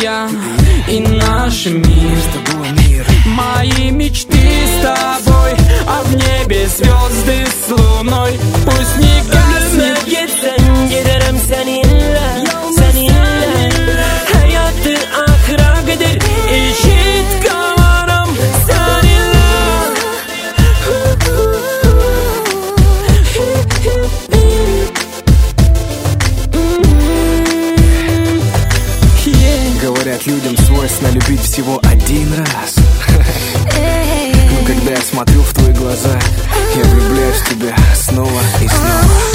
я и наш мир. Мои мечты с тобой, а в небе звезды с луной. Пусть не гаснет. Gitsen giderim seninle, seninle. Hayatı ahıra kadar eşit kalarım seninle. Говорят, людям свойственно любить всего один раз. Но когда я смотрю в твои глаза, я влюбляюсь в тебя снова и снова.